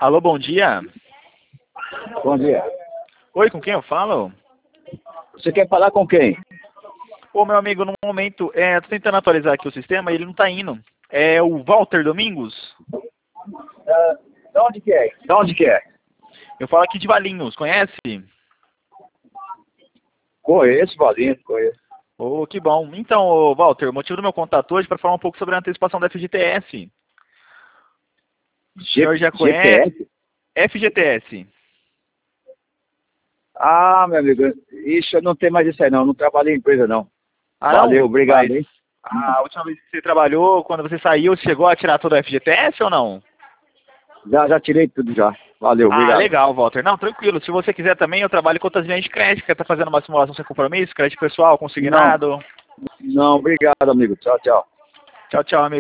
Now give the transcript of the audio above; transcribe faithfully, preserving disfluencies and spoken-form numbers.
Alô, bom dia. Bom dia. Oi, com quem eu falo? Você quer falar com quem? Ô, meu amigo, no momento, é, tô tentando atualizar aqui o sistema e ele não tá indo. É o Walter Domingos? Uh, de onde que é? De onde que é? Eu falo aqui de Valinhos, conhece? Conheço, Valinho, conheço. Oh, que bom. Então, ô, Walter, o motivo do meu contato hoje é para falar um pouco sobre a antecipação da F G T S. O senhor já conhece? G P S? F G T S. Ah, meu amigo, isso não tem mais isso aí não, não trabalho em empresa não. Ah, Valeu, não? obrigado, Mas hein? a última vez que você trabalhou, quando você saiu, chegou a tirar toda a F G T S ou não? Já, já tirei tudo já. Valeu, Ah, obrigado. legal, Walter. Não, tranquilo. Se você quiser também, eu trabalho com outras linhas de crédito. Quer tá fazendo uma simulação sem compromisso, crédito pessoal, Não, consignado. não, obrigado, amigo. Tchau, tchau. Tchau, tchau, amigo.